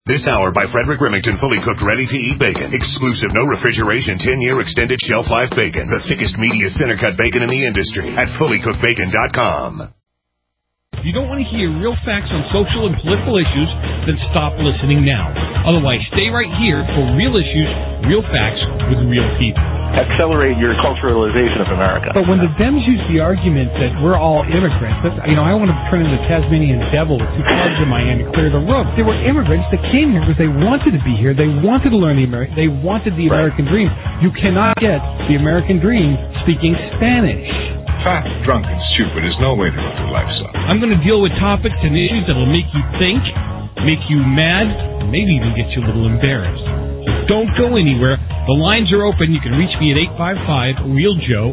This hour by Frederick Remington, fully cooked, ready-to-eat bacon. Exclusive, no refrigeration, 10-year extended shelf life bacon. The thickest, meatiest center-cut bacon in the industry at fullycookedbacon.com. If you don't want to hear real facts on social and political issues, then stop listening now. Otherwise, stay right here for real issues, real facts with real people. Accelerate your culturalization of America. But when the Dems use the argument that we're all immigrants, that's, I want to turn into Tasmanian devil with two clubs in my hand and clear the road. They were immigrants that came here because they wanted to be here. They wanted to learn they wanted the American dream. You cannot get the American dream speaking Spanish. Fat, drunk, and stupid is no way to live your life, son. I'm going to deal with topics and issues that will make you think, make you mad, and maybe even get you a little embarrassed. So don't go anywhere. The lines are open. You can reach me at 855-REAL-JOE,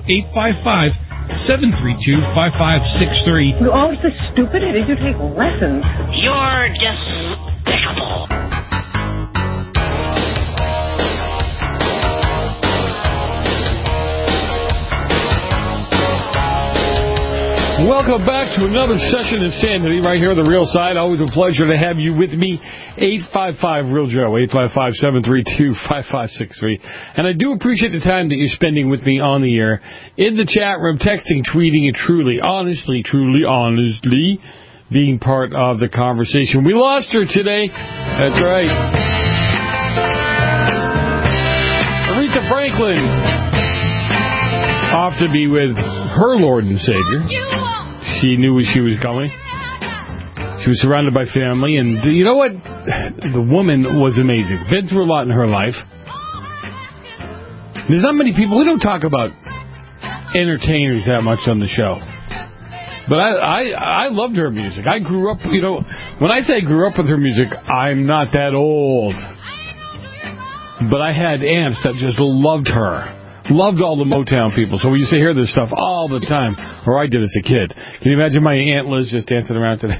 855-732-5563. You're always so stupid. Did you take lessons? You're despicable. Welcome back to another session of Insanity right here on The Real Side. Always a pleasure to have you with me. 855-REAL-JOE, 855-732-5563. And I do appreciate the time that you're spending with me on the air, in the chat room, texting, tweeting, and truly, honestly, being part of the conversation. We lost her today. That's right. Aretha Franklin, off to be with her Lord and Savior. She knew where she was going. She was surrounded by family, and you know what? The woman was amazing. Been through a lot in her life. There's not many people. We don't talk about entertainers that much on the show. But I loved her music. I grew up, when I say grew up with her music, I'm not that old. But I had aunts that just loved her. Loved all the Motown people. So we used to hear this stuff all the time. Or I did as a kid. Can you imagine my Aunt Liz just dancing around today?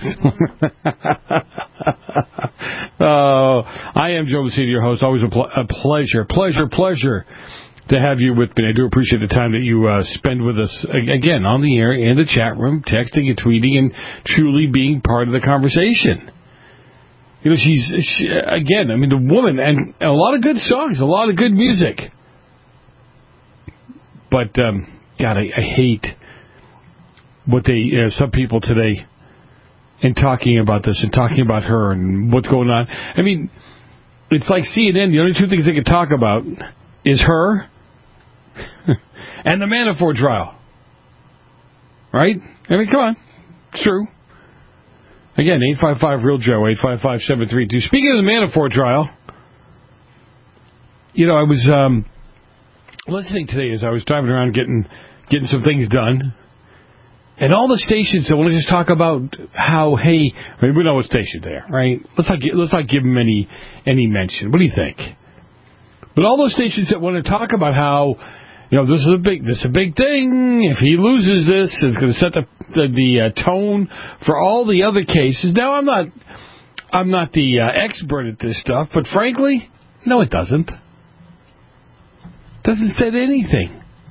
Oh, I am Joe Messina, your host. Always a pleasure to have you with me. I do appreciate the time that you spend with us, again, on the air, in the chat room, texting and tweeting, and truly being part of the conversation. She's again, the woman, and a lot of good songs, a lot of good music. But, God, I hate what some people today, in talking about this and talking about her and what's going on. It's like CNN. The only two things they can talk about is her and the Manafort trial. Right? Come on. It's true. Again, 855-REAL-JOE, 855-732. Speaking of the Manafort trial, I was listening today as I was driving around getting some things done, and all the stations that want to just talk about how, hey, we know what station they are, right? Let's not give them any mention. What do you think? But all those stations that want to talk about how, this is a big thing. If he loses this, it's going to set the tone for all the other cases. Now, I'm not the expert at this stuff, but frankly, no, it doesn't. Doesn't say anything.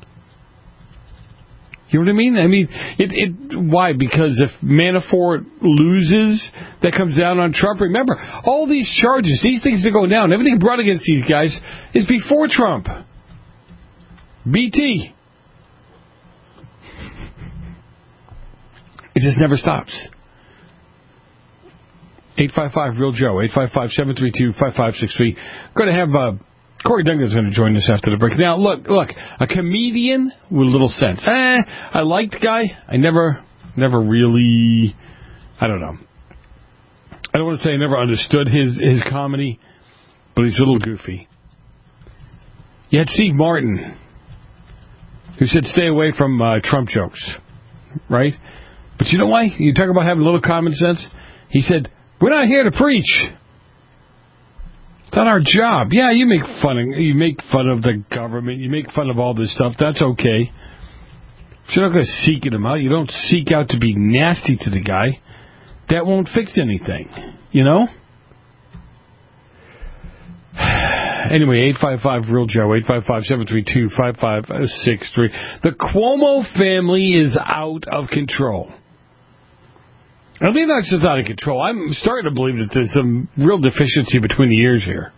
You know what I mean? Why? Because if Manafort loses, that comes down on Trump. Remember, all these charges, these things that go down, everything brought against these guys is before Trump. BT. It just never stops. 855-REAL-JOE, 855-732-5563. Going to have Corey Duncan's going to join us after the break. Now, look, a comedian with a little sense. I liked the guy. I never really, I don't know. I don't want to say I never understood his comedy, but he's a little goofy. You had Steve Martin, who said stay away from Trump jokes, right? But you know why? You talk about having a little common sense. He said, we're not here to preach. It's not our job. Yeah, you make fun of the government. You make fun of all this stuff. That's okay. But you're not going to seek him out. You don't seek out to be nasty to the guy. That won't fix anything. Anyway, 855-REAL-JOE, 855-732-5563. The Cuomo family is out of control. I think that's just out of control. I'm starting to believe that there's some real deficiency between the ears here.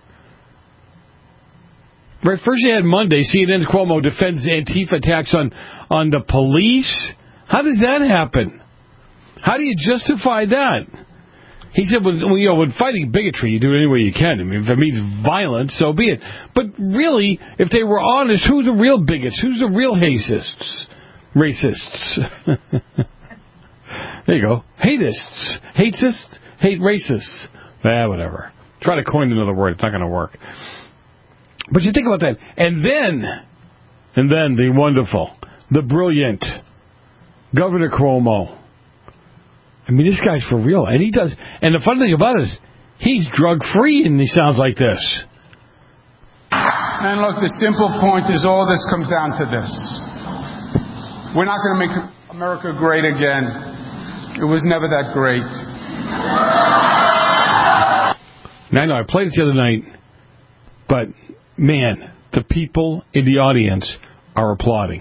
Right, first you had Monday, CNN's Cuomo defends Antifa attacks on the police. How does that happen? How do you justify that? He said, when fighting bigotry, you do it any way you can. I mean, if it means violence, so be it. But really, if they were honest, who's the real bigots? Who's the real racists? There you go. Hateists. Hate racists. Whatever. Try to coin another word. It's not going to work. But you think about that. And then the wonderful, the brilliant Governor Cuomo. I mean, this guy's for real. And he does. And the funny thing about it is, he's drug-free and he sounds like this. And look, the simple point is all this comes down to this. We're not going to make America great again. It was never that great. Now, I know I played it the other night, but, man, the people in the audience are applauding.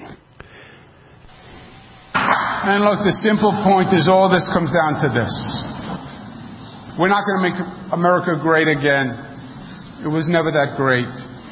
And look, the simple point is all this comes down to this. We're not going to make America great again. It was never that great.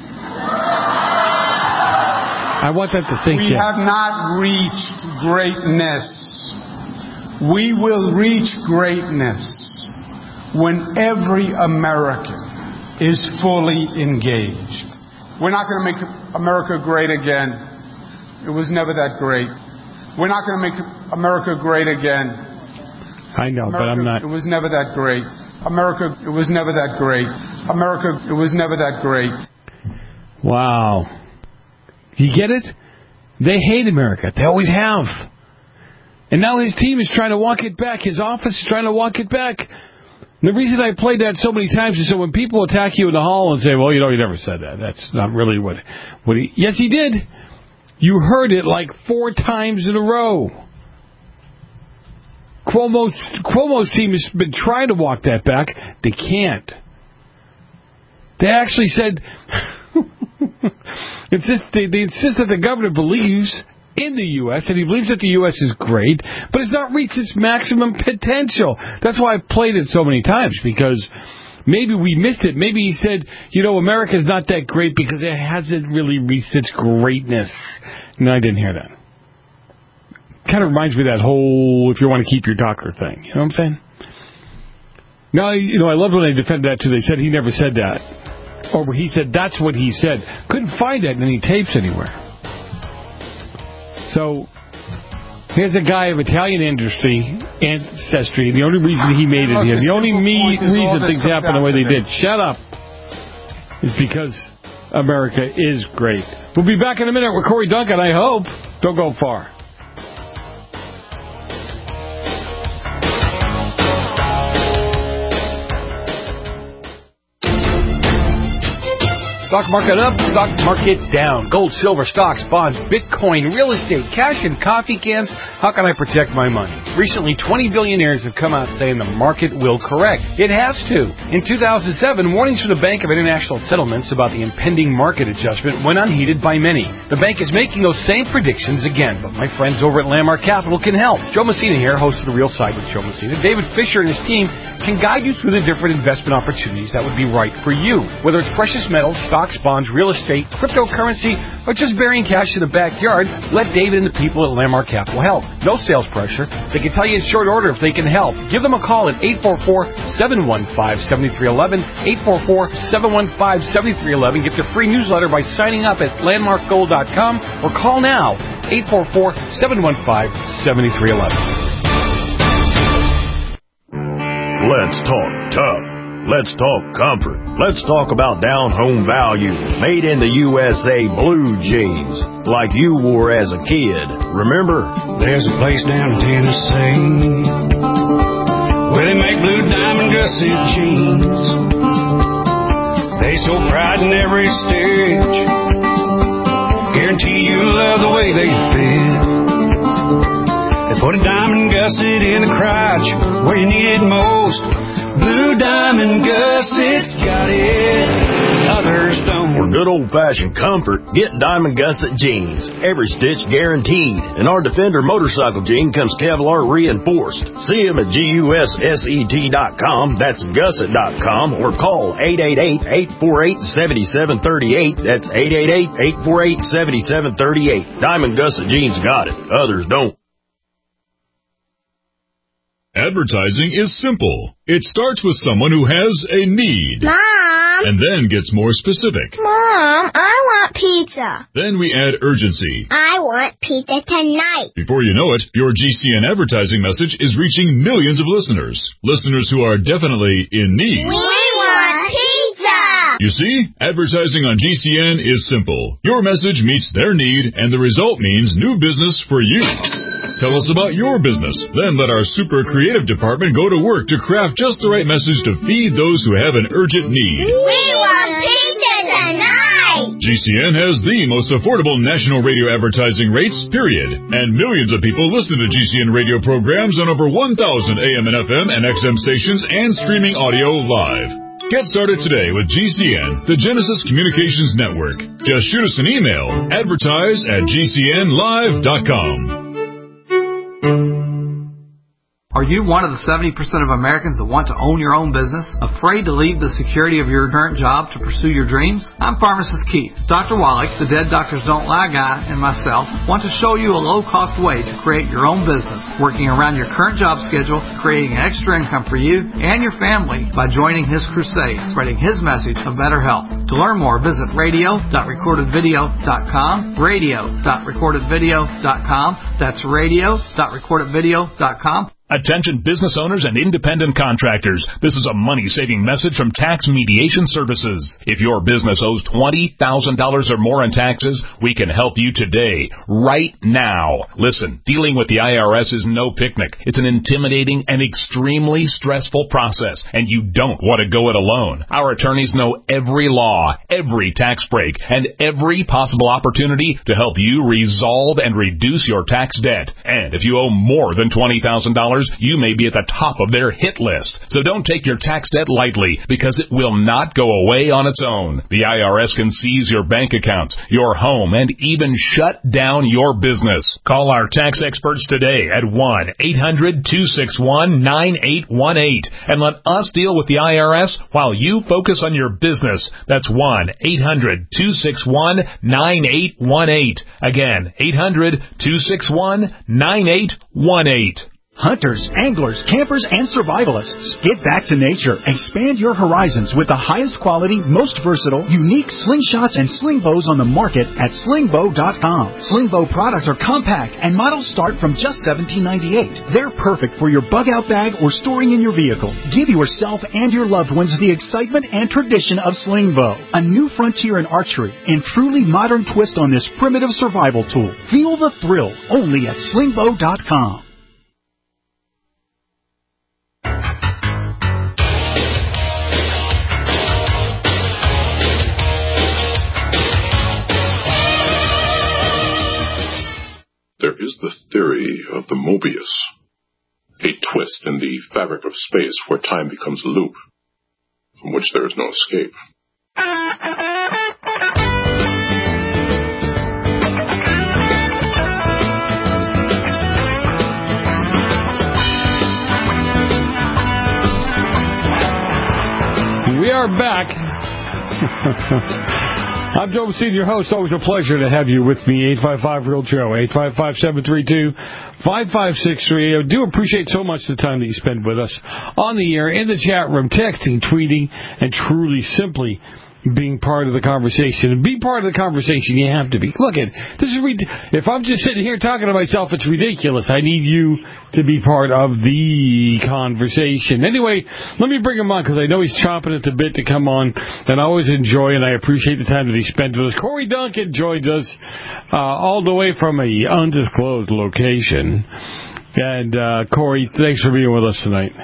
I want that to sink in. We have not reached greatness. We will reach greatness when every American is fully engaged. We're not going to make America great again. It was never that great. We're not going to make America great again. I know, but I'm not. It was never that great. America, it was never that great. America, it was never that great. Wow. You get it? They hate America. They always have. And now his team is trying to walk it back. His office is trying to walk it back. And the reason I played that so many times is so when people attack you in the hall and say, well, you never said that. That's not really what he... Yes, he did. You heard it like 4 times in a row. Cuomo's team has been trying to walk that back. They can't. They actually said... they insist that the governor believes in the U.S., and he believes that the U.S. is great, but it's not reached its maximum potential. That's why I've played it so many times, because maybe we missed it. Maybe he said, America's not that great because it hasn't really reached its greatness. No, I didn't hear that. Kind of reminds me of that whole, if you want to keep your doctor thing. You know what I'm saying? Now, I love when they defend that, too. They said he never said that. Or he said that's what he said. Couldn't find that in any tapes anywhere. So, here's a guy of Italian ancestry. The only reason he made it here, the only reason things happen the way they did, shut up, is because America is great. We'll be back in a minute with Corey Duncan, I hope. Don't go far. Stock market up, stock market down. Gold, silver, stocks, bonds, Bitcoin, real estate, cash, and coffee cans. How can I protect my money? Recently, 20 billionaires have come out saying the market will correct. It has to. In 2007, warnings from the Bank of International Settlements about the impending market adjustment went unheeded by many. The bank is making those same predictions again, but my friends over at Landmark Capital can help. Joe Messina here, host of The Real Side with Joe Messina. David Fisher and his team can guide you through the different investment opportunities that would be right for you. Whether it's precious metals, stocks, bonds, real estate, cryptocurrency, or just burying cash in the backyard, let David and the people at Landmark Capital help. No sales pressure. They can tell you in short order if they can help. Give them a call at 844-715-7311, 844-715-7311. Get their free newsletter by signing up at landmarkgold.com or call now, 844-715-7311. Let's talk tough. Let's talk comfort. Let's talk about down-home value. Made in the USA blue jeans, like you wore as a kid. Remember? There's a place down in Tennessee where they make blue diamond gusset jeans. They show pride in every stitch. Guarantee you'll love the way they fit. They put a diamond gusset in the crotch where you need it most. Blue Diamond Gusset's got it, others don't. For good good old-fashioned comfort, get Diamond Gusset jeans. Every stitch guaranteed. And our Defender motorcycle jean comes Kevlar reinforced. See them at GUSSET.com, that's Gusset.com, or call 888-848-7738. That's 888-848-7738. Diamond Gusset jeans got it. Others don't. Advertising is simple. It starts with someone who has a need. Mom! And then gets more specific. Mom, I want pizza. Then we add urgency. I want pizza tonight. Before you know it, your GCN advertising message is reaching millions of listeners. Listeners who are definitely in need. We want pizza! You see, advertising on GCN is simple. Your message meets their need, and the result means new business for you. Tell us about your business. Then let our super creative department go to work to craft just the right message to feed those who have an urgent need. We want pizza tonight! GCN has the most affordable national radio advertising rates, period. And millions of people listen to GCN radio programs on over 1,000 AM and FM and XM stations and streaming audio live. Get started today with GCN, the Genesis Communications Network. Just shoot us an email, advertise@gcnlive.com. Are you one of the 70% of Americans that want to own your own business? Afraid to leave the security of your current job to pursue your dreams? I'm Pharmacist Keith. Dr. Wallach, the Dead Doctors Don't Lie guy, and myself want to show you a low-cost way to create your own business, working around your current job schedule, creating an extra income for you and your family by joining his crusade, spreading his message of better health. To learn more, visit radio.recordedvideo.com, radio.recordedvideo.com. That's radio.recordedvideo.com. Attention business owners and independent contractors. This is a money-saving message from Tax Mediation Services. If your business owes $20,000 or more in taxes, we can help you today, right now. Listen, dealing with the IRS is no picnic. It's an intimidating and extremely stressful process, and you don't want to go it alone. Our attorneys know every law, every tax break, and every possible opportunity to help you resolve and reduce your tax debt. And if you owe more than $20,000, you may be at the top of their hit list. So don't take your tax debt lightly, because it will not go away on its own. The IRS can seize your bank accounts, your home, and even shut down your business. Call our tax experts today at 1-800-261-9818 and let us deal with the IRS while you focus on your business. That's 1-800-261-9818. Again, 800-261-9818. Hunters, anglers, campers, and survivalists. Get back to nature. Expand your horizons with the highest quality, most versatile, unique slingshots and sling bows on the market at slingbow.com. Slingbow products are compact and models start from just $17.98. They're perfect for your bug-out bag or storing in your vehicle. Give yourself and your loved ones the excitement and tradition of Slingbow, a new frontier in archery and truly modern twist on this primitive survival tool. Feel the thrill only at slingbow.com. There is the theory of the Mobius, a twist in the fabric of space where time becomes a loop, from which there is no escape. We are back. I'm Joe Messina, your host. Always a pleasure to have you with me. 855-REAL-JOE, 855-732-5563. I do appreciate so much the time that you spend with us on the air, in the chat room, texting, tweeting, and truly, simply being part of the conversation. And be part of the conversation, you have to be. Look, this is if I'm just sitting here talking to myself, it's ridiculous. I need you to be part of the conversation. Anyway, let me bring him on, because I know he's chomping at the bit to come on, and I always enjoy and I appreciate the time that he spent with us. Corey Duncan joins us all the way from a undisclosed location. And Corey, thanks for being with us tonight.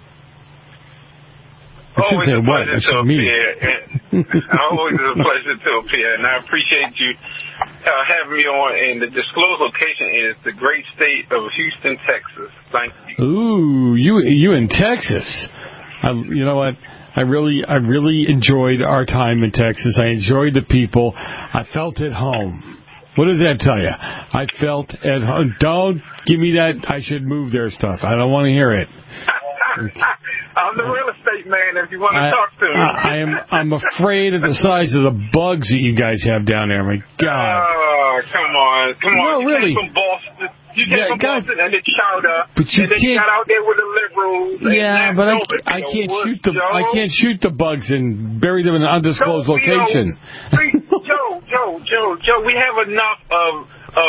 Always a pleasure to appear. Always a pleasure to appear, and I appreciate you having me on. And the disclosed location is the great state of Houston, Texas. Thank you. Ooh, you in Texas? You know what? I really enjoyed our time in Texas. I enjoyed the people. I felt at home. What does that tell you? I felt at home. Don't give me that I should move there stuff. I don't want to hear it. I'm the real estate man if you want to talk to me. I'm afraid of the size of the bugs that you guys have down there. My God. Oh, come on. No, really. You came from Boston. You came from Boston and the Chowder. But you and then you got out there with the liberals. Yeah, but I can't shoot the bugs and bury them in an undisclosed location. Joe, we have enough of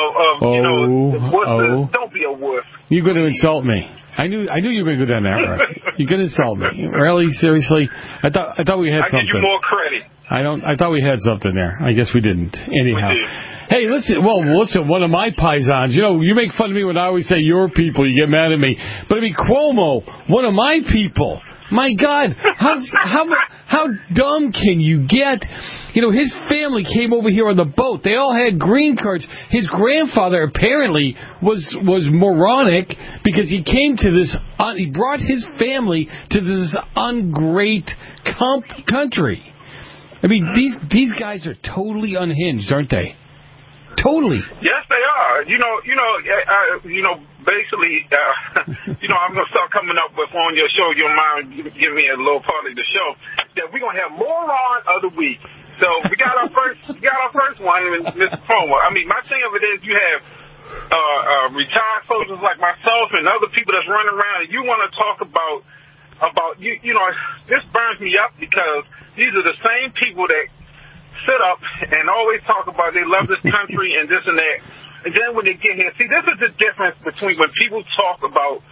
don't be a wuss. You're going to insult me. I knew you were going to go down there. You're going to insult me. Really? Seriously? I thought we had something. I give you more credit. I thought we had something there. I guess we didn't. Anyhow. Hey, listen, one of my paisans, you make fun of me when I always say your people, you get mad at me. But I mean, Cuomo, one of my people. My God, how dumb can you get? His family came over here on the boat. They all had green cards. His grandfather apparently was moronic because he came to this. He brought his family to this ungreat country. I mean, these guys are totally unhinged, aren't they? Totally. Yes, they are. Basically, I'm going to start coming up with on your show. Your mind give me a little part of the show that we're going to have moron of the week. So we got our first one, Mr. Promo. I mean, my thing of it is you have retired soldiers like myself and other people that's running around, and you want to talk about this burns me up because these are the same people that sit up and always talk about they love this country and this and that. And then when they get here, see, this is the difference between when people talk about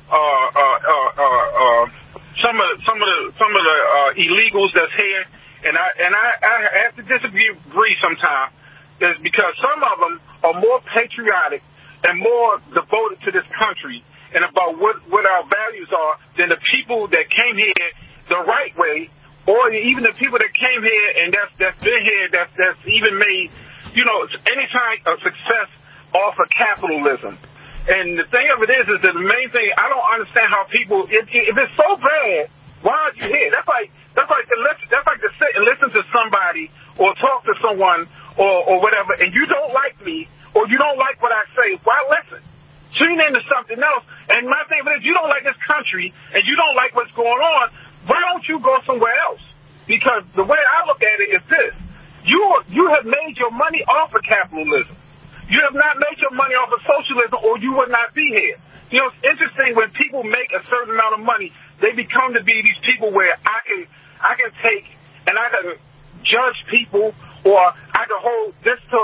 some of the illegals that's here, and I have to disagree sometimes, is because some of them are more patriotic and more devoted to this country and about what our values are than the people that came here the right way. Or even the people that came here and that's been here, that's even made, any kind of success off of capitalism. And the thing of it is that the main thing, I don't understand how people, if it's so bad, why aren't you here? That's like to sit and listen to somebody or talk to someone or whatever, and you don't like me or you don't like what I say. Why listen? Tune into something else. And my thing of it is, you don't like this country and you don't like what's going on. Why don't you go somewhere else? Because the way I look at it is this. You have made your money off of capitalism. You have not made your money off of socialism or you would not be here. It's interesting when people make a certain amount of money, they become to be these people where I can take and I can judge people or I can hold this to,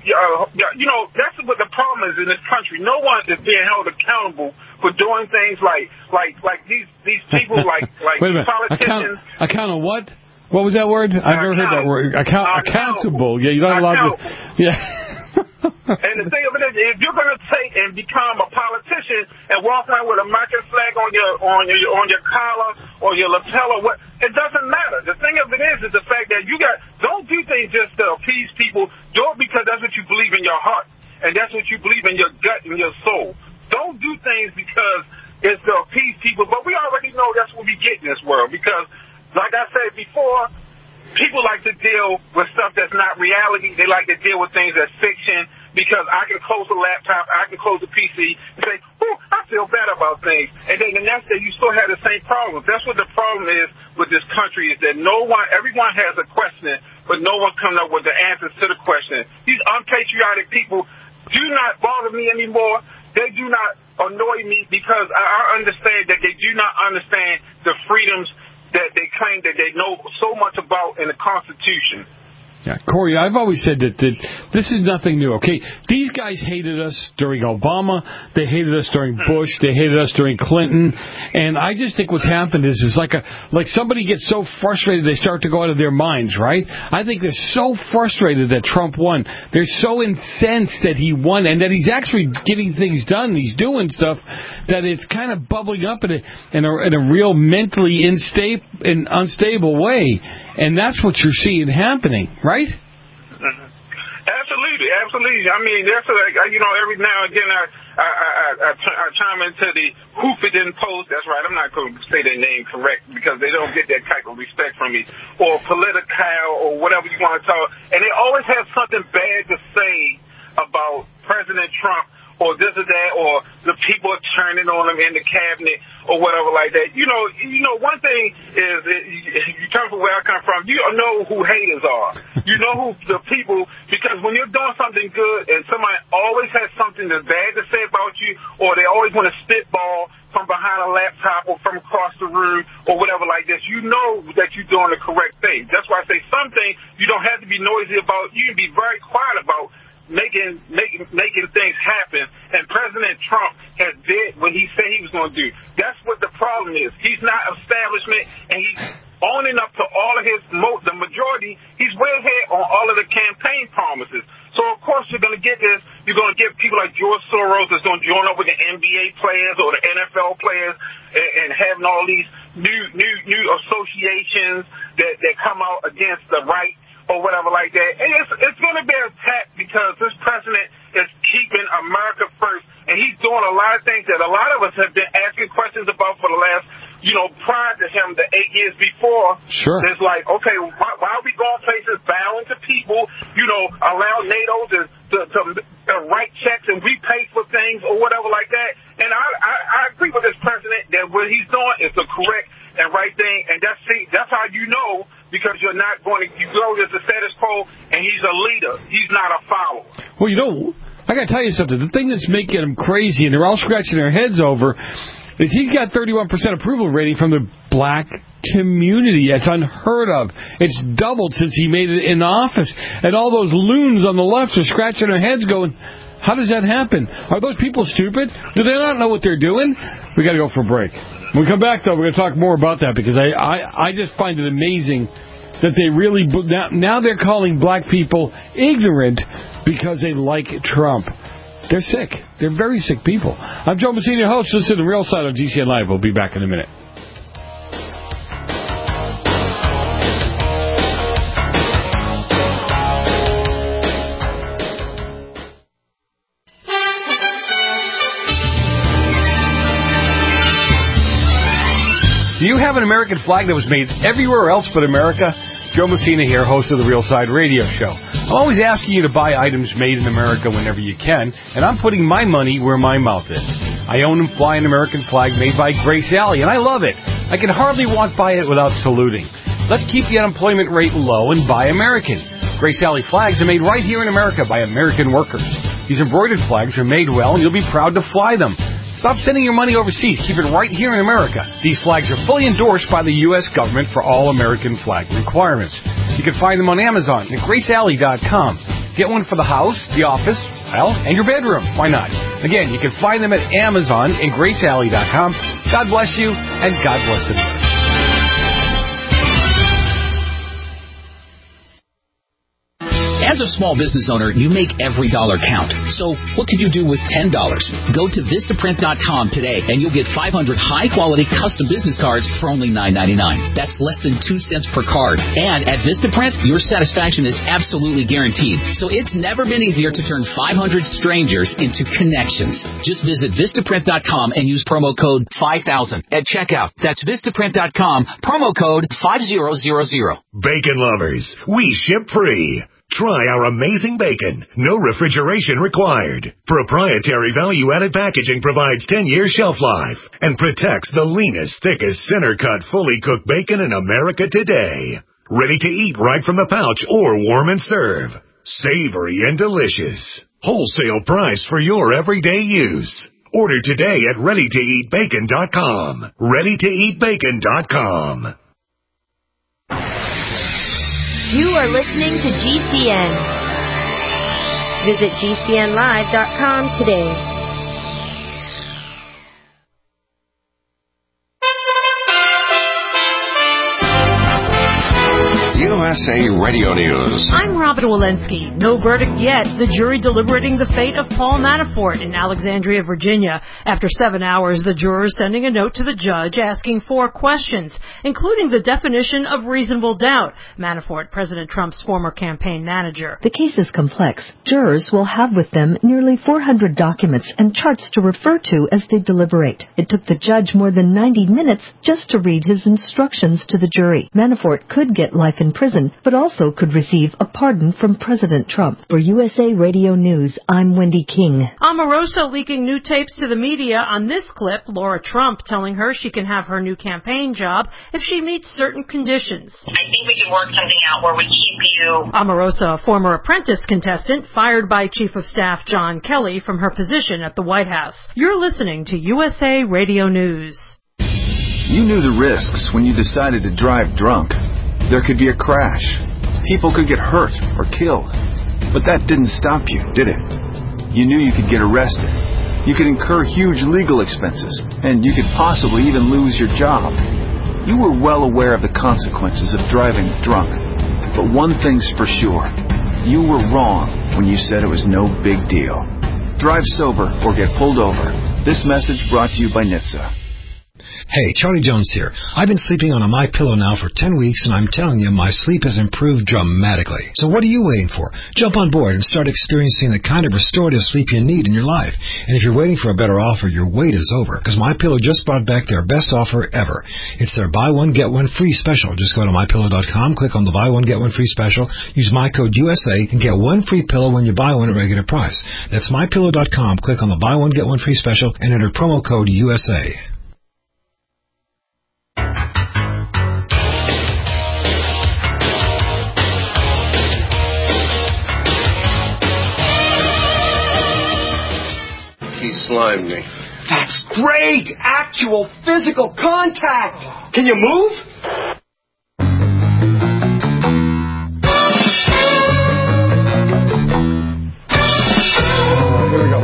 that's what the problem is in this country. No one is being held accountable for doing things like these people, like Wait a minute. politicians. Account of what? What was that word? I've never heard that word. Accountable. Yeah, you're not allowed to. Yeah. And the thing of it is, if you're going to take and become a politician and walk around with a American flag on your collar or your lapel or what, it doesn't matter. The thing of it is the fact that don't do things just to appease people. Do it because that's what you believe in your heart and that's what you believe in your gut and your soul. Don't do things because it's to appease people. But we already know that's what we get in this world because, like I said before, people like to deal with stuff that's not reality. They like to deal with things that's fiction because I can close the laptop, I can close the PC and say, I feel bad about things. And then the next day you still have the same problems. That's what the problem is with this country is that everyone has a question, but no one comes up with the answers to the question. These unpatriotic people do not bother me anymore. They do not annoy me because I understand that they do not understand the freedoms that they claim that they know so much about in the Constitution. Yeah, Corey, I've always said that this is nothing new, okay? These guys hated us during Obama. They hated us during Bush. They hated us during Clinton. And I just think what's happened is like somebody gets so frustrated they start to go out of their minds, right? I think they're so frustrated that Trump won. They're so incensed that he won and that he's actually getting things done. He's doing stuff that it's kind of bubbling up in a real mentally unstable way. And that's what you're seeing happening, right? Absolutely. absolutely. I mean, that's like, every now and again I chime into the Huffington Post. That's right. I'm not going to say their name correct because they don't get that type of respect from me. Or Political or whatever you want to talk. And they always have something bad to say about President Trump or this or that, or the people are turning on him in the cabinet or whatever like that. You know, one thing is, you come from where I come from, you know who haters are. You know who the people, because when you're doing something good and somebody always has something that's bad to say about you, or they always want to spitball from behind a laptop or from across the room or whatever like this, you know that you're doing the correct thing. That's why I say something you don't have to be noisy about. You can be very quiet about making things happen, and President Trump has did what he said he was going to do. That's what the problem is. He's not establishment, and he's owning up to all of the majority. He's way ahead on all of the campaign promises. So, of course, you're going to get this. You're going to get people like George Soros that's going to join up with the NBA players or the NFL players and having all these new associations that come out against the right or whatever like that. And it's going to be attacked because this president is keeping America first, and he's doing a lot of things that a lot of us have been asking questions about for the last, prior to him, the 8 years before. Sure. It's like, okay, why are we going places, bowing to people, allow NATO to write checks and we pay for things or whatever like that. And I agree with this president that what he's doing is the correct and right thing, and that's how you know, because you're not going to, you go as the status quo, and he's a leader. He's not a follower. Well, I got to tell you something. The thing that's making him crazy, and they're all scratching their heads over, is he's got 31% approval rating from the black community. That's unheard of. It's doubled since he made it in office. And all those loons on the left are scratching their heads going, how does that happen? Are those people stupid? Do they not know what they're doing? We got to go for a break. When we come back, though, we're going to talk more about that, because I just find it amazing that they really... Now they're calling black people ignorant because they like Trump. They're sick. They're very sick people. I'm Joe Messina, host. Listen to The Real Side on GCN Live. We'll be back in a minute. Do you have an American flag that was made everywhere else but America? Joe Messina here, host of The Real Side Radio Show. I'm always asking you to buy items made in America whenever you can, and I'm putting my money where my mouth is. I own and fly an American flag made by Grace Alley, and I love it. I can hardly walk by it without saluting. Let's keep the unemployment rate low and buy American. Grace Alley flags are made right here in America by American workers. These embroidered flags are made well, and you'll be proud to fly them. Stop sending your money overseas. Keep it right here in America. These flags are fully endorsed by the U.S. government for all American flag requirements. You can find them on Amazon at GraceAlley.com. Get one for the house, the office, and your bedroom. Why not? Again, you can find them at Amazon and GraceAlley.com. God bless you, and God bless America. As a small business owner, you make every dollar count. So what could you do with $10? Go to Vistaprint.com today, and you'll get 500 high-quality custom business cards for only $9.99. That's less than 2 cents per card. And at Vistaprint, your satisfaction is absolutely guaranteed. So it's never been easier to turn 500 strangers into connections. Just visit Vistaprint.com and use promo code 5000 at checkout. That's Vistaprint.com, promo code 5000. Bacon lovers, we ship free. Try our amazing bacon. No refrigeration required. Proprietary value-added packaging provides 10-year shelf life and protects the leanest, thickest, center-cut, fully cooked bacon in America today. Ready to eat right from the pouch or warm and serve. Savory and delicious. Wholesale price for your everyday use. Order today at ReadyToEatBacon.com. ReadyToEatBacon.com. You are listening to GCN. Visit GCNlive.com today. You USA Radio News. I'm Robin Walensky. No verdict yet. The jury deliberating the fate of Paul Manafort in Alexandria, Virginia. After 7 hours, the jurors sending a note to the judge asking 4 questions, including the definition of reasonable doubt. Manafort, President Trump's former campaign manager. The case is complex. Jurors will have with them nearly 400 documents and charts to refer to as they deliberate. It took the judge more than 90 minutes just to read his instructions to the jury. Manafort could get life in prison, but also could receive a pardon from President Trump. For USA Radio News, I'm Wendy King. Omarosa leaking new tapes to the media. On this clip, Laura Trump telling her she can have her new campaign job if she meets certain conditions. I think we can work something out where we keep you. Omarosa, a former Apprentice contestant, fired by Chief of Staff John Kelly from her position at the White House. You're listening to USA Radio News. You knew the risks when you decided to drive drunk. There could be a crash. People could get hurt or killed. But that didn't stop you, did it? You knew you could get arrested. You could incur huge legal expenses, and you could possibly even lose your job. You were well aware of the consequences of driving drunk. But one thing's for sure. You were wrong when you said it was no big deal. Drive sober or get pulled over. This message brought to you by NHTSA. Hey, Charlie Jones here. I've been sleeping on a MyPillow now for 10 weeks, and I'm telling you, my sleep has improved dramatically. So what are you waiting for? Jump on board and start experiencing the kind of restorative sleep you need in your life. And if you're waiting for a better offer, your wait is over, because MyPillow just brought back their best offer ever. It's their buy one, get one free special. Just go to MyPillow.com, click on the buy one, get one free special, use my code USA, and get one free pillow when you buy one at regular price. That's MyPillow.com, click on the buy one, get one free special, and enter promo code USA. He slimed me. That's great! Actual physical contact! Can you move? Here we go.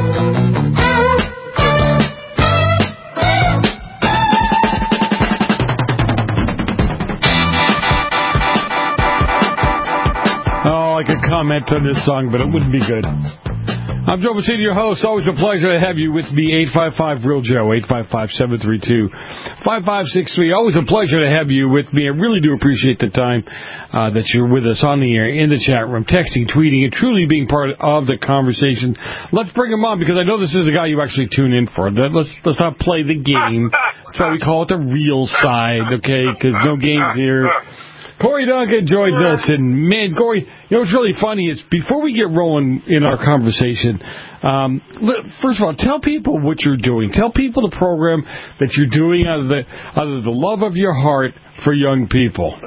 Oh, I could comment on this song, but it wouldn't be good. I'm Joe Messina, your host. Always a pleasure to have you with me. 855-REAL-JOE, 855-732-5563. Always a pleasure to have you with me. I really do appreciate the time that you're with us on the air, in the chat room, texting, tweeting, and truly being part of the conversation. Let's bring him on, because I know this is the guy you actually tune in for. Let's not play the game. That's why we call it the real side, okay? Because no games here. Corey Duncan joined us, and man, Corey, you know what's really funny is before we get rolling in our conversation, first of all, tell people what you're doing. Tell people the program that you're doing out of the love of your heart for young people.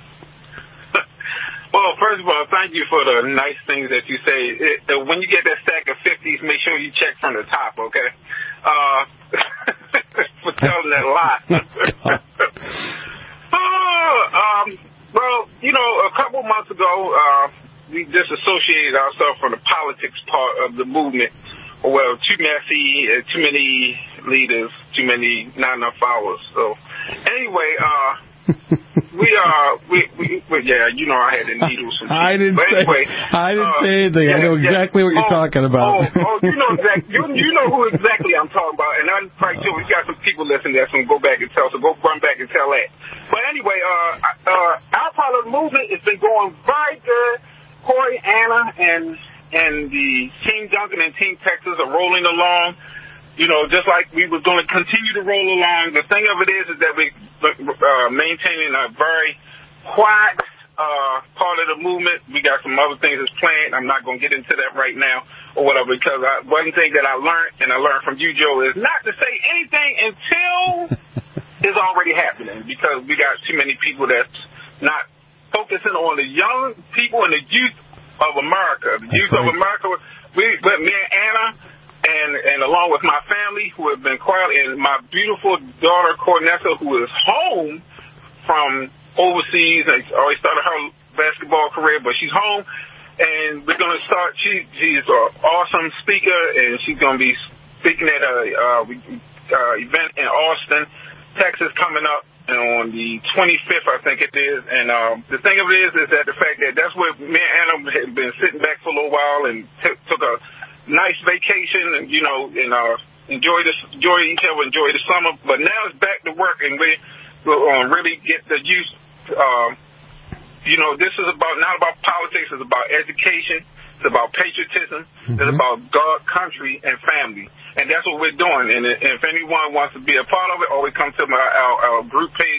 Well, first of all, thank you for the nice things that you say. When you get that stack of 50s, make sure you check from the top, okay? For telling that lie. Well, you know, a couple months ago, we disassociated ourselves from the politics part of the movement. Well, too messy, too many leaders, too many, not enough followers. So, anyway, yeah, you know I had the needles. I didn't say anything. I know exactly what you're talking about. You know exactly. You know who exactly I'm talking about, and I'm quite sure we got some people listening that's gonna go back and tell. So go run back and tell that. But anyway, our part of the movement has been going very good. Corey, Anna, and the Team Duncan and Team Texas are rolling along. You know, just like we were going to continue to roll along. The thing of it is that we're maintaining a very quiet part of the movement. We got some other things that's planned. I'm not going to get into that right now or whatever, because one thing that I learned, and I learned from you, Joe, is not to say anything until it's already happening, because we got too many people that's not focusing on the young people and the youth of America. The youth of America, but me and Anna, and along with my family who have been quiet, and my beautiful daughter, Cornessa, who is home from overseas and already started her basketball career, but she's home, and we're going to start. She's an awesome speaker, and she's going to be speaking at a event in Austin, Texas, coming up on the 25th, I think it is. And the thing of it is that the fact that that's where me and Anna had been sitting back for a little while and took a nice vacation and, enjoy each other, enjoy the summer. But now it's back to work, and we'll really get the use. This is not about politics. It's about education. It's about patriotism. Mm-hmm. It's about God, country, and family. And that's what we're doing. And if anyone wants to be a part of it, always come to our group page,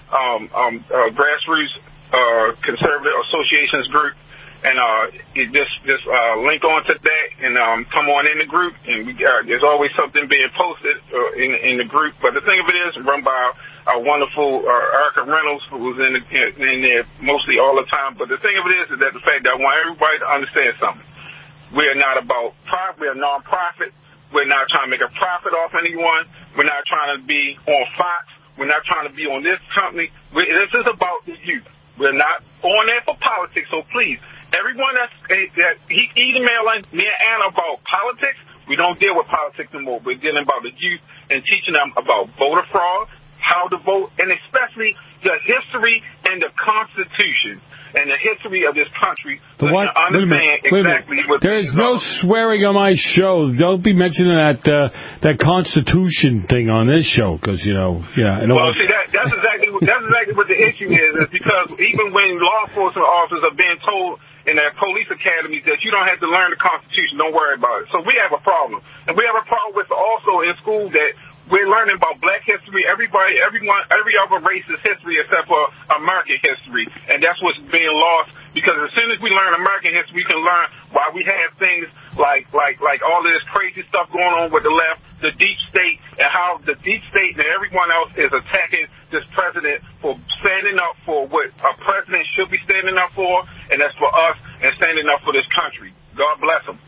Grassroots Conservative Associations group. And just link on to that and come on in the group. And there's always something being posted in the group. But the thing of it is, run by our wonderful Erica Reynolds, who's in there mostly all the time. But the thing of it is that the fact that I want everybody to understand something. We're not about profit. We're a non-profit. We're not trying to make a profit off anyone. We're not trying to be on Fox. We're not trying to be on this company. This is about the youth. We're not on there for politics, so please. Everyone that emailing me and Anna about politics, we don't deal with politics anymore. We're dealing about the youth and teaching them about voter fraud, how to vote, and especially the history and the Constitution and the history of this country. The what? Understand exactly what there is no swearing on my show. Don't be mentioning that Constitution thing on this show, because Well, see, that's exactly what the issue is because even when law enforcement officers are being told in their police academies that you don't have to learn the Constitution, don't worry about it. So we have a problem, and we have a problem with also in school that we're learning about black history, every other race's history except for American history. And that's what's being lost, because as soon as we learn American history, we can learn why we have things like all of this crazy stuff going on with the left, the deep state, and how the deep state and everyone else is attacking this president for standing up for what a president should be standing up for, and that's for us, and standing up for this country. God bless them.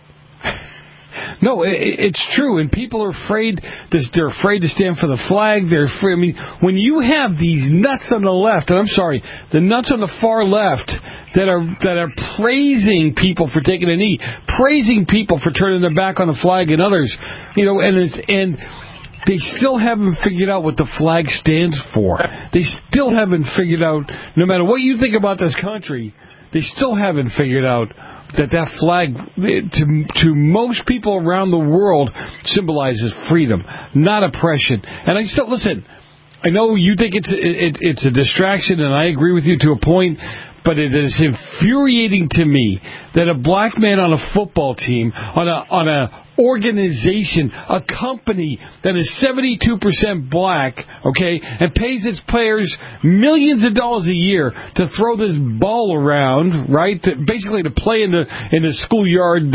No, it's true, and people are afraid. They're afraid to stand for the flag. They're afraid. I mean, when you have these nuts on the left, and I'm sorry, the nuts on the far left that are praising people for taking a knee, praising people for turning their back on the flag, and others, and they still haven't figured out what the flag stands for. They still haven't figured out. No matter what you think about this country, they still haven't figured out that flag, to most people around the world, symbolizes freedom, not oppression. And I still, listen, I know you think it's a distraction, and I agree with you to a point, but it is infuriating to me that a black man on a football team, on a organization, a company that is 72% black, okay, and pays its players millions of dollars a year to throw this ball around, right? Basically to play in the schoolyard,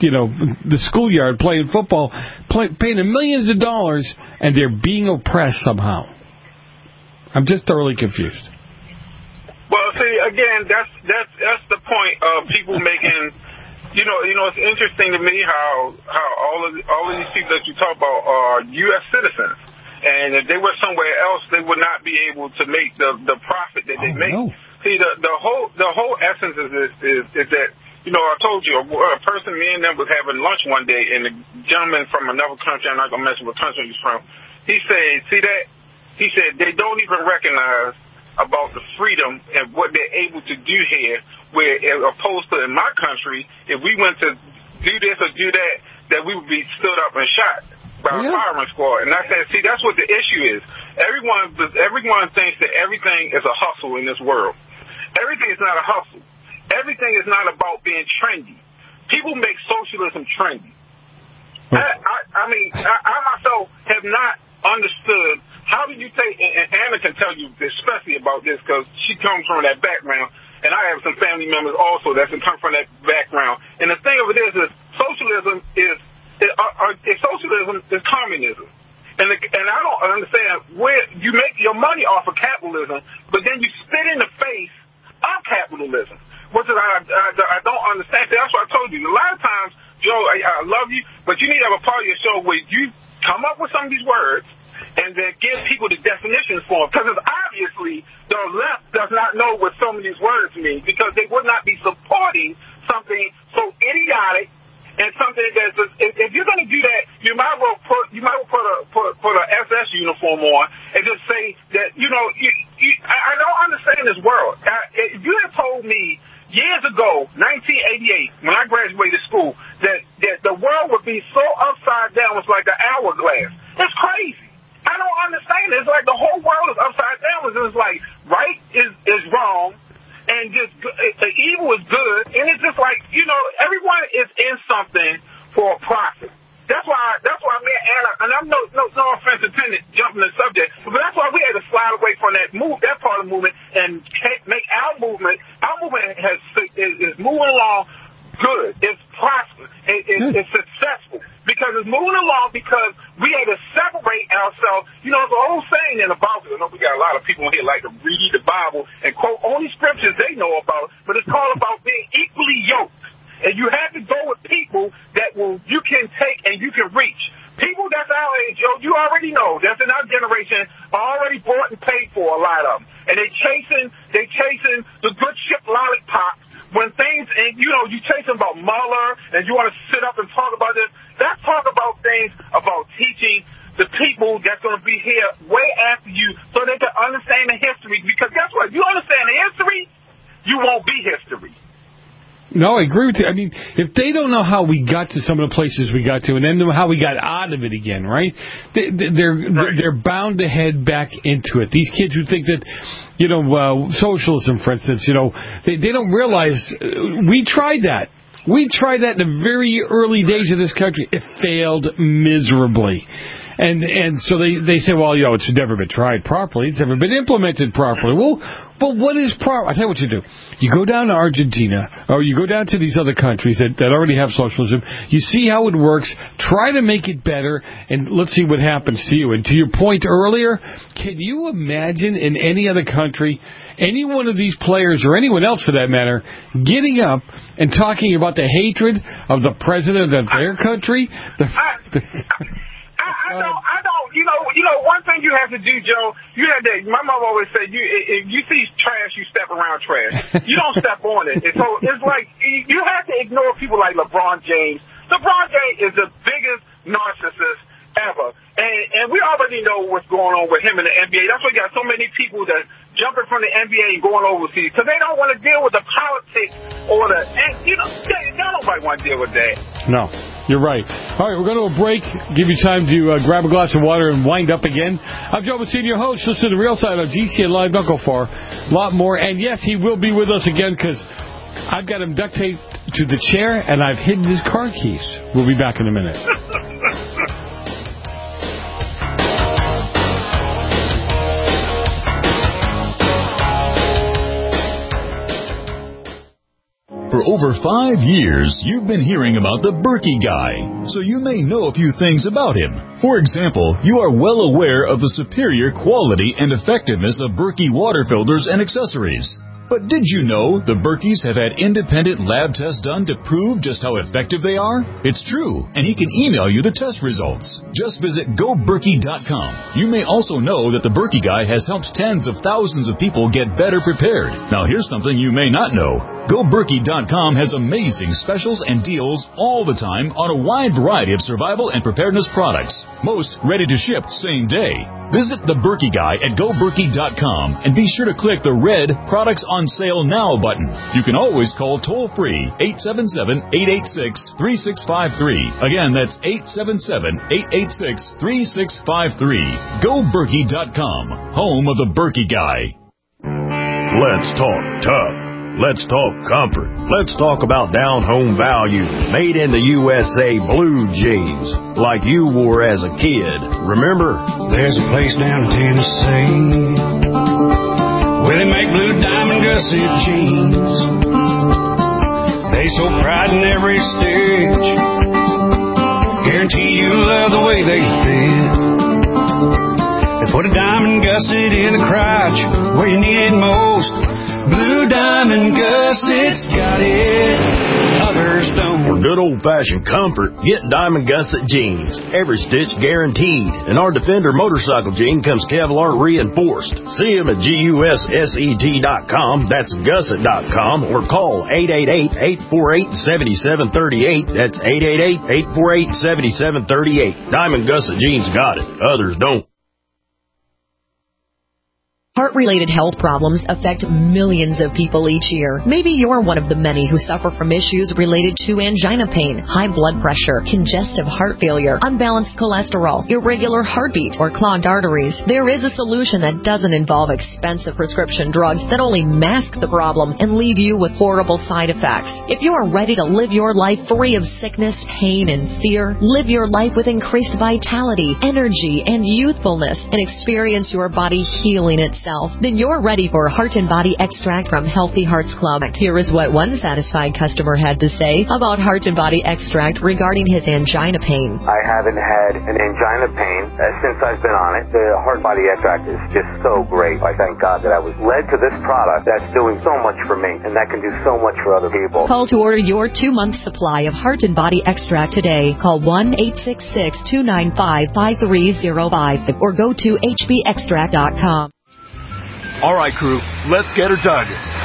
the schoolyard playing football, paying them millions of dollars, and they're being oppressed somehow. I'm just thoroughly confused. Well, see, again, that's the point of people making. It's interesting to me how all of these people that you talk about are U.S. citizens, and if they were somewhere else, they would not be able to make the profit that they make. No. See, the whole essence is that I told you a person, me and them was having lunch one day, and the gentleman from another country, I'm not gonna mention what country he's from, he said, see that? He said they don't even recognize about the freedom and what they're able to do here, where as opposed to in my country, if we went to do this or do that we would be stood up and shot by a firing squad. And I said, see, that's what the issue is. Everyone thinks that everything is a hustle in this world. Everything is not a hustle. Everything is not about being trendy. People make socialism trendy. I myself have not understood how do you take, and Anna can tell you especially about this because she comes from that background, and I have some family members also that come from that background. And the thing of it is socialism is communism. And I don't understand where you make your money off of capitalism, but then you spit in the face of capitalism, which is I don't understand. That's what I told you. A lot of times, Joe, I love you, but you need to have a part of your show where you come up with some of these words and then give people the definitions for them. Because obviously the left does not know what some of these words mean, because they would not be supporting something so idiotic and something that if you're going to do that, you might as well put a SS uniform on and just say that, I don't understand this world. If you had told me years ago, 1988, when I graduated school, that the world would be so upside down, it's like an hourglass. It's crazy. I don't understand it. It's like the whole world is upside down. It's like right is wrong, and just the evil is good, and it's just like, everyone is in something for a profit. That's why me and Anna, and I'm no offense intended jumping the subject, but that's why we had to slide away from that part of the movement and make our movement. Our movement is moving along good. It's prosperous. It's successful because it's moving along because we had to separate ourselves. There's an old saying in the Bible. I know we got a lot of people in here like to read the Bible and quote only scriptures they know about, but it's called about being equally yoked. And you have to go with people that you can take and you can reach. People that's our age, you already know, that's in our generation, are already bought and paid for, a lot of them. And they chasing the good ship lollipop when things, and you chasing about Mueller and you want to sit up and talk about this. Let's talk about things about teaching the people that's going to be here way after you so they can understand the history. Because guess what? If you understand the history, you won't be history. No, I agree with you. I mean, if they don't know how we got to some of the places we got to, and then how we got out of it again, right? They're bound to head back into it. These kids who think that, socialism, for instance, they don't realize we tried that. We tried that in the very early days of this country. It failed miserably. And so they say, well, it's never been tried properly. It's never been implemented properly. Well, but what is proper? I tell you what you do. You go down to Argentina, or you go down to these other countries that already have socialism. You see how it works. Try to make it better, and let's see what happens to you. And to your point earlier, can you imagine in any other country, any one of these players, or anyone else for that matter, getting up and talking about the hatred of the president of their country? I don't. One thing you have to do, Joe, my mom always said, if you see trash, you step around trash. You don't step on it. And so it's like, you have to ignore people like LeBron James. LeBron James is the biggest narcissist ever. And we already know what's going on with him in the NBA. That's why you got so many people that jumping from the NBA and going overseas because they don't want to deal with the politics or nobody want to deal with that. No, you're right. All right, we're going to a break. Give you time to grab a glass of water and wind up again. I'm Joe Messina, your host. Listen to The Real Side on GCN Live. Don't go far. A lot more. And yes, he will be with us again because I've got him duct taped to the chair and I've hidden his car keys. We'll be back in a minute. For over 5 years, you've been hearing about the Berkey Guy, so you may know a few things about him. For example, you are well aware of the superior quality and effectiveness of Berkey water filters and accessories. But did you know the Berkeys have had independent lab tests done to prove just how effective they are? It's true, and he can email you the test results. Just visit GoBerkey.com. You may also know that the Berkey Guy has helped tens of thousands of people get better prepared. Now here's something you may not know. GoBerkey.com has amazing specials and deals all the time on a wide variety of survival and preparedness products. Most ready to ship same day. Visit the Berkey Guy at GoBerkey.com and be sure to click the red Products on Sale Now button. You can always call toll-free 877-886-3653. Again, that's 877-886-3653. GoBerkey.com, home of the Berkey Guy. Let's talk tough. Let's talk comfort. Let's talk about down-home value. Made in the USA blue jeans, like you wore as a kid. Remember? There's a place down in Tennessee where they make blue diamond gusset jeans. They so pride in every stitch. Guarantee you love the way they fit. They put a diamond gusset in the crotch where you need it most. Blue Diamond Gusset's got it, others don't. For good old-fashioned comfort, get Diamond Gusset jeans. Every stitch guaranteed. And our Defender motorcycle jean comes Kevlar reinforced. See them at GUSSET.com, that's Gusset.com, or call 888-848-7738. That's 888-848-7738. Diamond Gusset jeans got it, others don't. Heart-related health problems affect millions of people each year. Maybe you're one of the many who suffer from issues related to angina pain, high blood pressure, congestive heart failure, unbalanced cholesterol, irregular heartbeat, or clogged arteries. There is a solution that doesn't involve expensive prescription drugs that only mask the problem and leave you with horrible side effects. If you are ready to live your life free of sickness, pain, and fear, live your life with increased vitality, energy, and youthfulness, and experience your body healing itself, then you're ready for Heart and Body Extract from Healthy Hearts Club. Here is what one satisfied customer had to say about Heart and Body Extract regarding his angina pain. I haven't had an angina pain since I've been on it. The Heart Body Extract is just so great. I thank God that I was led to this product that's doing so much for me, and that can do so much for other people. Call to order your 2-month supply of Heart and Body Extract today. Call 1-866-295-5305 or go to hbextract.com. All right, crew, let's get her dug.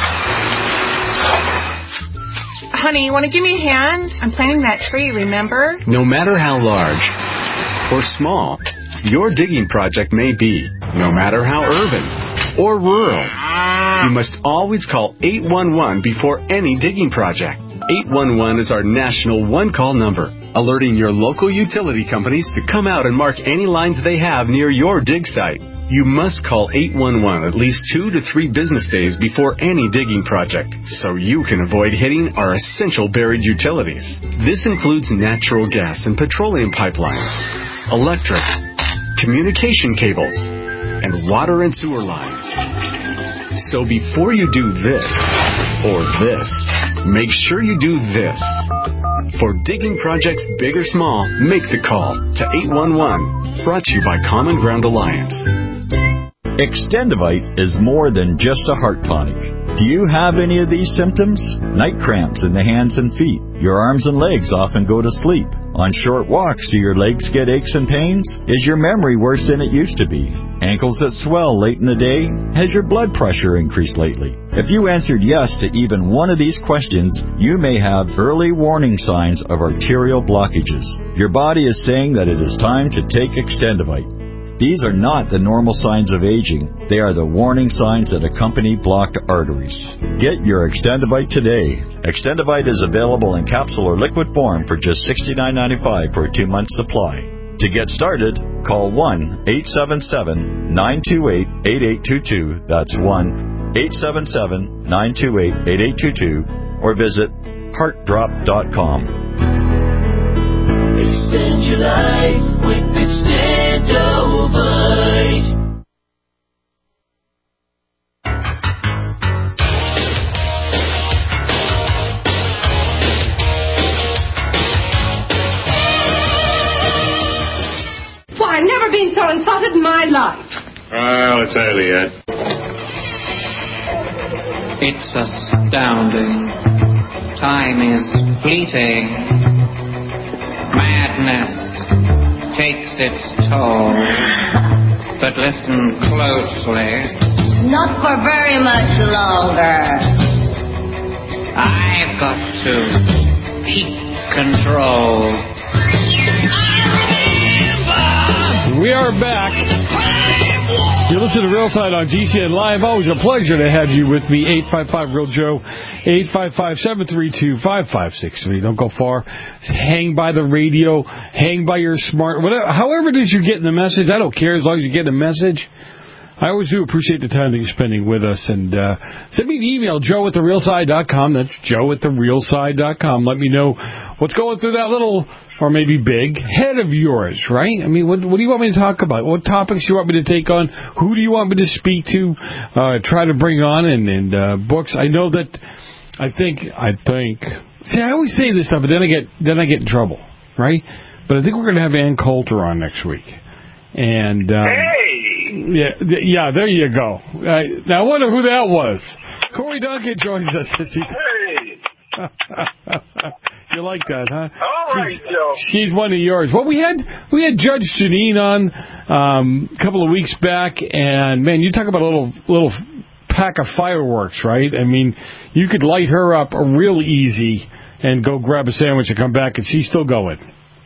Honey, you want to give me a hand? I'm planting that tree, remember? No matter how large or small your digging project may be, no matter how urban or rural, you must always call 811 before any digging project. 811 is our national one-call number, alerting your local utility companies to come out and mark any lines they have near your dig site. You must call 811 at least 2 to 3 business days before any digging project, so you can avoid hitting our essential buried utilities. This includes natural gas and petroleum pipelines, electric, communication cables, and water and sewer lines. So before you do this or this, make sure you do this. For digging projects big or small, make the call to 811. Brought to you by Common Ground Alliance. Extendivite is more than just a heart tonic. Do you have any of these symptoms? Night cramps in the hands and feet. Your arms and legs often go to sleep. On short walks, do your legs get aches and pains? Is your memory worse than it used to be? Ankles that swell late in the day? Has your blood pressure increased lately? If you answered yes to even one of these questions, you may have early warning signs of arterial blockages. Your body is saying that it is time to take Extendivite. These are not the normal signs of aging. They are the warning signs that accompany blocked arteries. Get your Extendivite today. Extendivite is available in capsule or liquid form for just $69.95 for a 2-month supply. To get started, call 1-877-928-8822. That's 1-877-928-8822. Or visit heartdrop.com. Extend your life with Extendivite. Why, I've never been so insulted in my life. Well, it's early yet. It's astounding. Time is fleeting. Madness takes its toll. But listen closely. Not for very much longer. I've got to keep control. We are back. You listen to Real Side on GCN Live. Always a pleasure to have you with me. 855-REAL-JOE, 855-732-5563. Don't go far. Hang by the radio. Hang by your smart... whatever. However it is you're getting the message, I don't care as long as you get the message. I always do appreciate the time that you're spending with us. And send me an email, joe@therealside.com. That's joe@therealside.com. Let me know what's going through that little... or maybe big head of yours, right? I mean, what do you want me to talk about? What topics do you want me to take on? Who do you want me to speak to? Try to bring on and books. I know that. I think. See, I always say this stuff, but then I get in trouble, right? But I think we're going to have Ann Coulter on next week. And yeah, there you go. Now I wonder who that was. Corey Duncan joins us. Hey. You like that, huh? All right, Joe. She's one of yours. Well, we had Judge Janine on a couple of weeks back, and man, you talk about a little pack of fireworks, right? I mean, you could light her up real easy and go grab a sandwich and come back, and she's still going.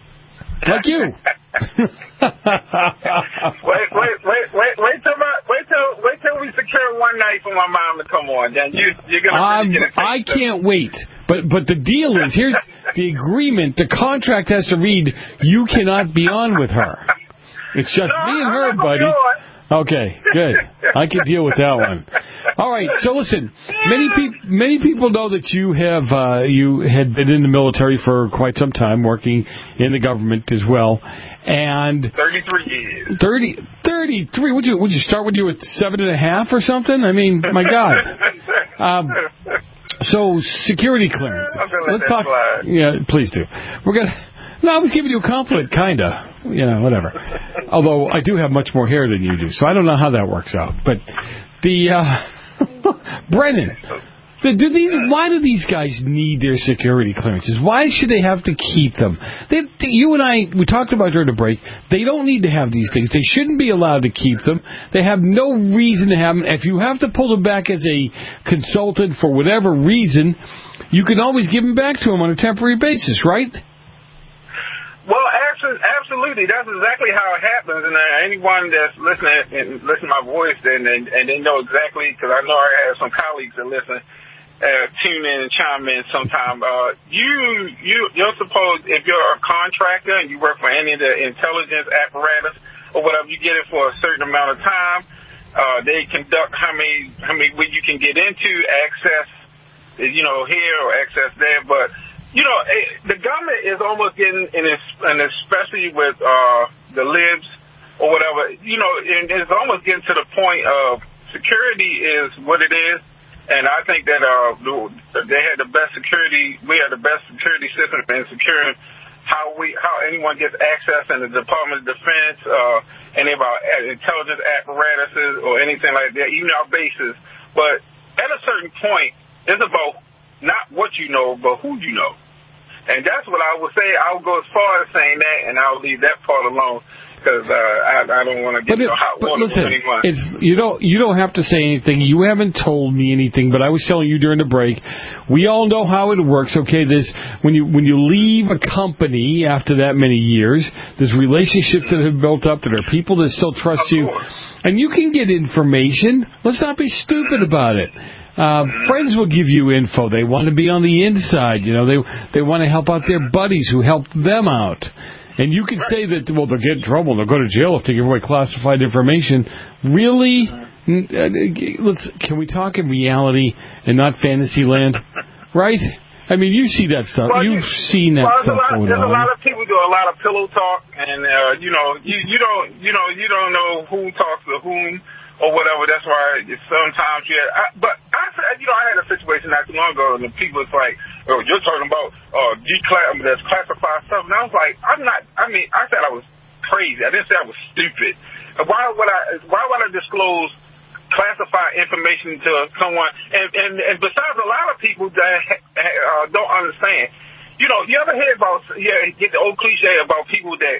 Like you. Wait till till we secure one night for my mom to come on. Then you're gonna really get a taste. I can't wait. But the deal is, here's the agreement. The contract has to read, you cannot be on with her. It's just me and her, buddy. Okay, good. I can deal with that one. All right. So listen, many people know that you had been in the military for quite some time, working in the government as well, and 33 years. 33. Would you start when you were 7.5 or something? I mean, my God. So security clearances. Let's talk. Yeah, please do. No, I was giving you a compliment, kinda. Whatever. Although I do have much more hair than you do, so I don't know how that works out. But Brennan, why do these guys need their security clearances? Why should they have to keep them? You and I, we talked about during the break. They don't need to have these things. They shouldn't be allowed to keep them. They have no reason to have them. If you have to pull them back as a consultant for whatever reason, you can always give them back to them on a temporary basis, right? Well, absolutely. That's exactly how it happens. And anyone that's listening and listen to my voice, and they know exactly, because I know I have some colleagues that listen, tune in and chime in sometime. You're supposed, if you're a contractor and you work for any of the intelligence apparatus or whatever, you get it for a certain amount of time. They conduct how many what you can get into, access, here or access there, but. The government is almost getting, and especially with the libs or whatever, and it's almost getting to the point of security is what it is. And I think that they had the best security. We had the best security system in securing how anyone gets access in the Department of Defense, any of our intelligence apparatuses or anything like that, even our bases. But at a certain point, it's about not what you know, but who you know. And that's what I would say. I'll go as far as saying that, and I'll leave that part alone because I don't want to get hot water with anyone. You don't have to say anything. You haven't told me anything, but I was telling you during the break. We all know how it works. Okay, when you leave a company after that many years, there's relationships that have built up. There are people that still trust you, and you can get information. Let's not be stupid about it. Friends will give you info. They want to be on the inside. They want to help out their buddies who helped them out. And you can say that, well, they'll get in trouble. They'll go to jail if they give away classified information. Really? Can we talk in reality and not fantasy land? Right? I mean, you see that stuff. You've seen that stuff going on. There's a lot of people do a lot of pillow talk, and you don't know who talks to whom. Or whatever. That's why sometimes but I had a situation not too long ago, and the people was like, "Oh, you're talking about that's classified stuff." And I was like, I said I was crazy. I didn't say I was stupid. Why would I disclose classified information to someone? And besides, a lot of people that don't understand. You ever hear about get the old cliche about people that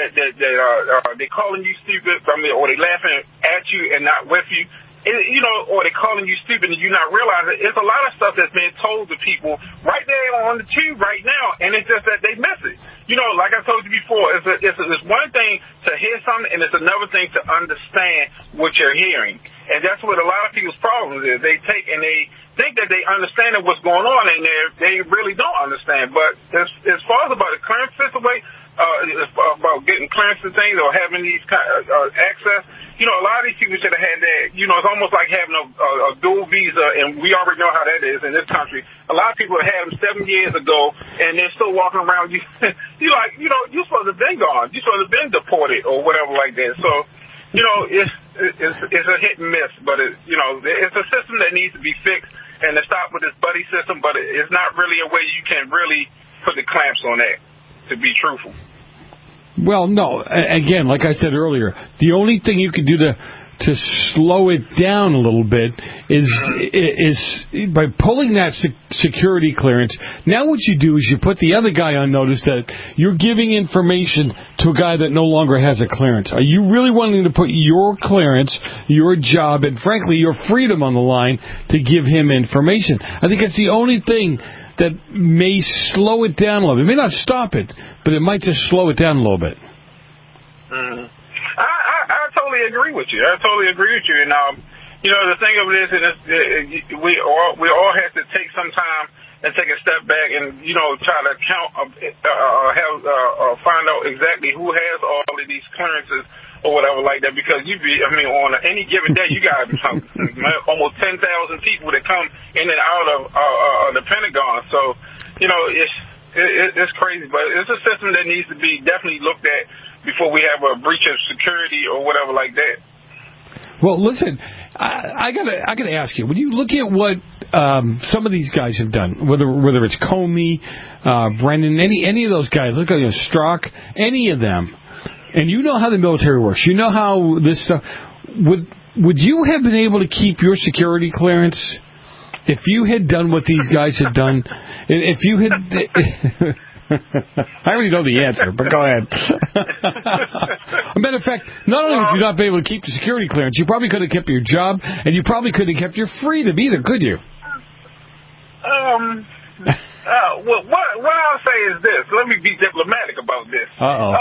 they calling you stupid, or they laughing at you and not with you, or they calling you stupid and you not realizing it's a lot of stuff that's being told to people right there on the tube right now, and it's just that they miss it. Like I told you before, it's one thing to hear something, and it's another thing to understand what you're hearing, and that's what a lot of people's problems is. They take and they think that they understand what's going on, and they really don't understand. But as far as about the clearance situation, about getting clearance and things or having these access, a lot of these people should have had that. It's almost like having a dual visa, and we already know how that is in this country. A lot of people had them 7 years ago, and they're still walking around. You're supposed to have been gone. You're supposed to have been deported or whatever like that. So, it's a hit and miss, but it's a system that needs to be fixed, and to stop with this buddy system, but it's not really a way you can really put the clamps on that, to be truthful. Well, no. Again, like I said earlier, the only thing you can do to slow it down a little bit is by pulling that security clearance. Now what you do is you put the other guy on notice that you're giving information to a guy that no longer has a clearance. Are you really wanting to put your clearance, your job, and frankly your freedom on the line to give him information? I think it's the only thing that may slow it down a little bit. It may not stop it, but it might just slow it down a little bit. I totally agree with you. And, the thing of it is, we all have to take some time and take a step back and, try to count, find out exactly who has all of these clearances or whatever like that, because on any given day, you got almost 10,000 people that come in and out of the Pentagon. So, it's crazy, but it's a system that needs to be definitely looked at before we have a breach of security or whatever like that. Well, listen, I gotta ask you, when you look at what some of these guys have done, whether it's Comey, Brennan, any of those guys, look at Strzok, any of them, and you know how the military works, you know how this stuff, would you have been able to keep your security clearance if you had done what these guys had done? If you had... I already know the answer, but go ahead. As a matter of fact, not only would you not be able to keep the security clearance, you probably could have kept your job, and you probably couldn't have kept your freedom either, could you? What I'll say is this. Let me be diplomatic about this.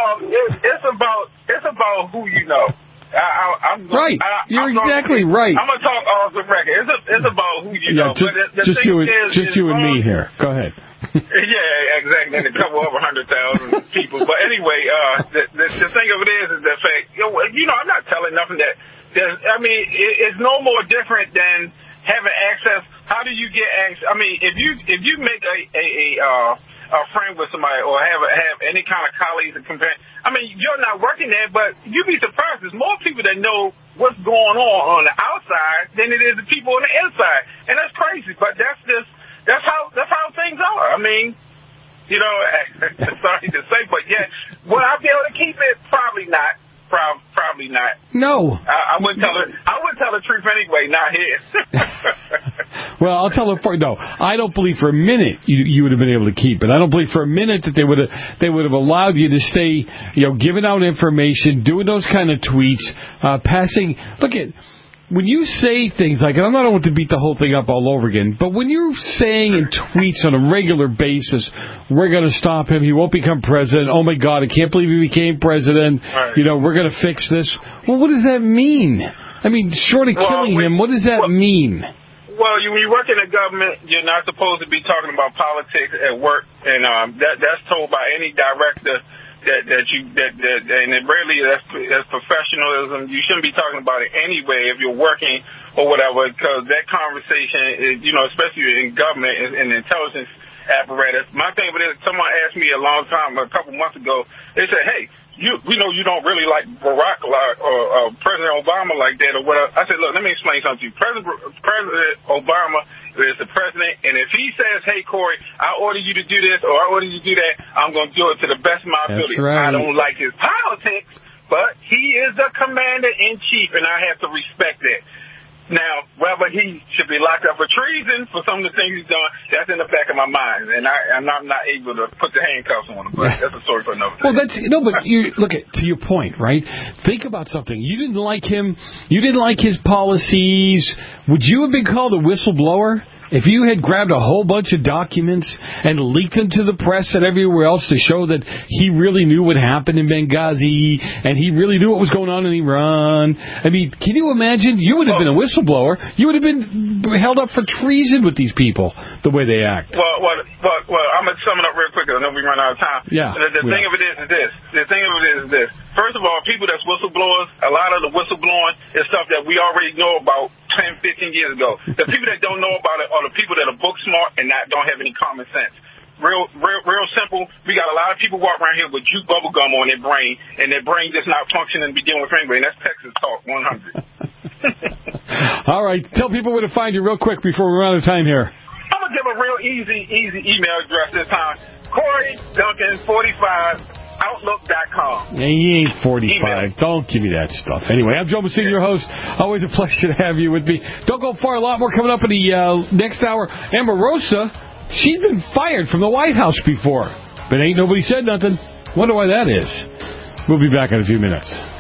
It's about who you know. You're exactly right. I'm gonna talk off the record. It's about who you know. Just you and me here. Go ahead. Yeah, exactly. And a couple over 100,000 people. But anyway, the thing of it is the fact. I'm not telling nothing that. It's no more different than having access. How do you get access? If you make a friend with somebody or have any kind of colleagues and compare. You're not working there, but you'd be surprised. There's more people that know what's going on the outside than it is the people on the inside, and that's crazy. But that's how things are. Sorry to say, but yeah, will I be able to keep it? Probably not. Probably not. No. I wouldn't tell the truth anyway. Not here. Well, I'll tell her no. I don't believe for a minute you would have been able to keep it. I don't believe for a minute that they would have allowed you to stay, giving out information, doing those kind of tweets, passing. Look at. When you say things like, and I'm not going to beat the whole thing up all over again, but when you're saying in tweets on a regular basis, we're going to stop him, he won't become president, oh my God, I can't believe he became president, right. We're going to fix this. Well, what does that mean? Short of killing him, what does that mean? Well, when you work in the government, you're not supposed to be talking about politics at work, and that's told by any director. And it rarely that's professionalism. You shouldn't be talking about it anyway if you're working or whatever, because that conversation is, especially in government and the intelligence apparatus. My thing with it, someone asked me a couple months ago, they said, hey, we know you don't really like Barack or President Obama like that or whatever. I said, look, let me explain something to you. President Obama is the president, and if he says, hey, Corey, I order you to do this or I order you to do that, I'm going to do it to the best of my ability. Right. I don't like his politics, but he is the commander-in-chief, and I have to respect that. Now, whether he should be locked up for treason for some of the things he's done, that's in the back of my mind, and I'm not able to put the handcuffs on him. But that's a story for another day. Well, but look to your point, right? Think about something. You didn't like him. You didn't like his policies. Would you have been called a whistleblower? If you had grabbed a whole bunch of documents and leaked them to the press and everywhere else to show that he really knew what happened in Benghazi and he really knew what was going on in Iran, can you imagine? You would have been a whistleblower. You would have been held up for treason with these people, the way they act. Well, I'm going to sum it up real quick because I know we run out of time. Yeah. The thing of it is this. First of all, people that's whistleblowers, a lot of the whistleblowing is stuff that we already know about 10, 15 years ago. The people that don't know about it are the people that are book smart and don't have any common sense. Real simple. We got a lot of people walk around here with juke bubble gum on their brain, and their brain just not functioning to begin with anyway. And that's Texas Talk 100. All right. Tell people where to find you real quick before we run out of time here. I'm going to give a real easy email address this time. Corey Duncan 45 Outlook.com. He ain't 45. Email. Don't give me that stuff. Anyway, I'm Joe Messina, your host. Always a pleasure to have you with me. Don't go far. A lot more coming up in the next hour. Omarosa, she's been fired from the White House before, but ain't nobody said nothing. Wonder why that is. We'll be back in a few minutes.